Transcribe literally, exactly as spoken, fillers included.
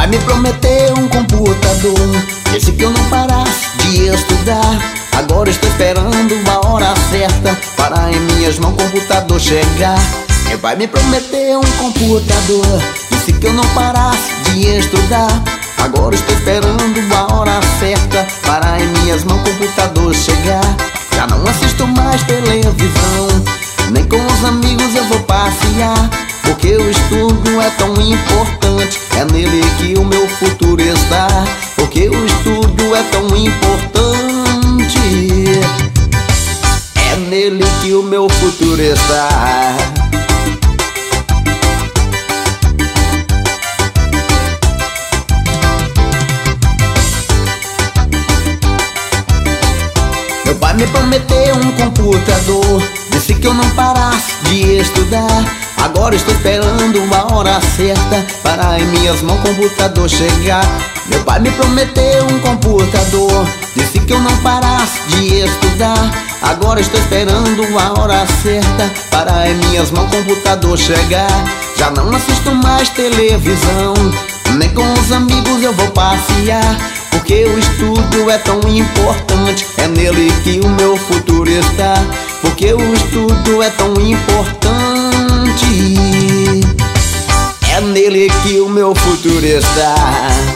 pai me prometeu um computador, disse que eu não parasse de estudar. Agora estou esperando a hora certa para em minhas mãos o computador chegar. Meu pai me prometeu um computador, disse que eu não parasse de estudar. Agora estou esperando a hora certa para em minhas mãos o computador chegar. Já não assisto mais televisão, nem com os amigos eu vou passear, porque o estudo é tão importante, é nele que o meu futuro está. Porque o estudo é tão importante, é nele que o meu futuro está. Meu pai me prometeu um computador, disse que eu não parasse de estudar. Agora estou esperando a hora certa para em minhas mãos o computador chegar. Meu pai me prometeu um computador, disse que eu não parasse de estudar. Agora estou esperando a hora certa para em minhas mãos o computador chegar. Já não assisto mais televisão, nem com os amigos eu vou passear, porque o estudo é tão importante, é nele que o meu futuro está. Porque o estudo é tão importante, é nele que o meu futuro está.